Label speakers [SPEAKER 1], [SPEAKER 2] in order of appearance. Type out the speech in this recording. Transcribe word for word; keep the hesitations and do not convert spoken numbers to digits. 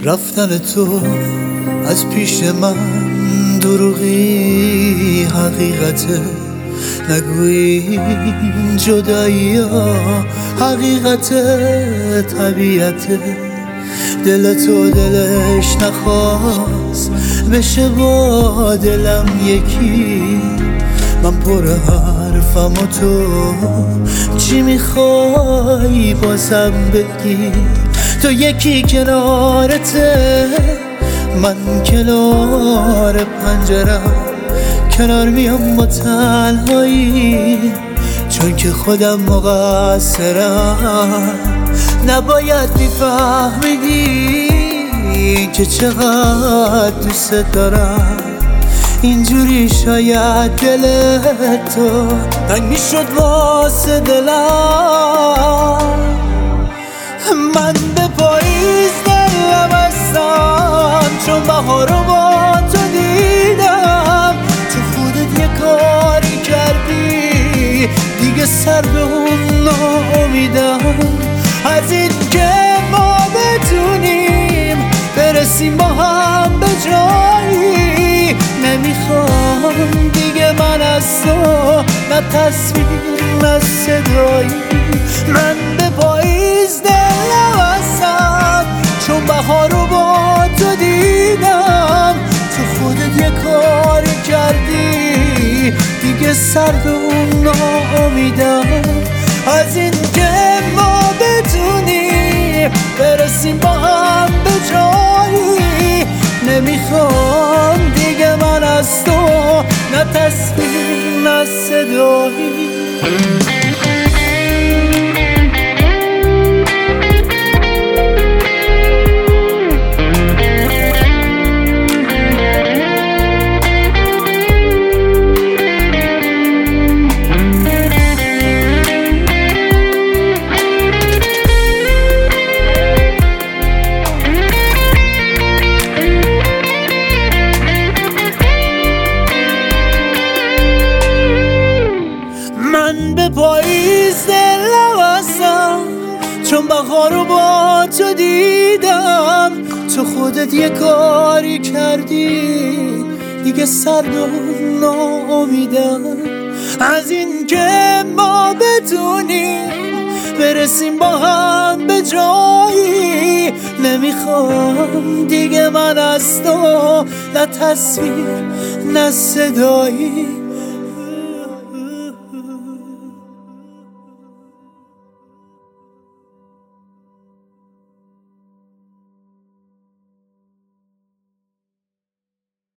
[SPEAKER 1] رفتن تو از پیش من دروغی حقیقته، نگویی جدایی ها حقیقته، طبیعته. دل تو دلش نخواست بشه با دلم یکی، من پر حرفم و تو چی میخوای بازم بگی؟ تو یکی کنارته، من کنار پنجرم، کنار میام با تنهایی، چون که خودم مقصرم. نباید میفهمیدی که چقدر دوست دارم، اینجوری شاید دل تو تنگ میشد واسه دلم. من به پاییز دلم هستم، چون بهارو با تو دیدم. تو خودت یه کاری کردی دیگه سر به اون ناامیدم. از این که ما بتونیم برسیم با هم به جایی، نمیخوام دیگه من از تو نه تصویر نه صدایی. من به پاییز دلم هستم، چون بهارو با تو دیدم. تو خودت یه کاری کردی دیگه سر به اون ناامیدم. از این که ما بتونیم برسیم با هم به جایی، نمیخوام دیگه من از تو نه تصویر نه صدایی. من به پاییز دلم هستم، چون بهارو با تو دیدم. تو خودت یه کاری کردی دیگه سرد و ناامیدم. از این که ما بتونیم برسیم با هم به جایی، نمیخوام دیگه من از تو نه تصویر نه صدایی.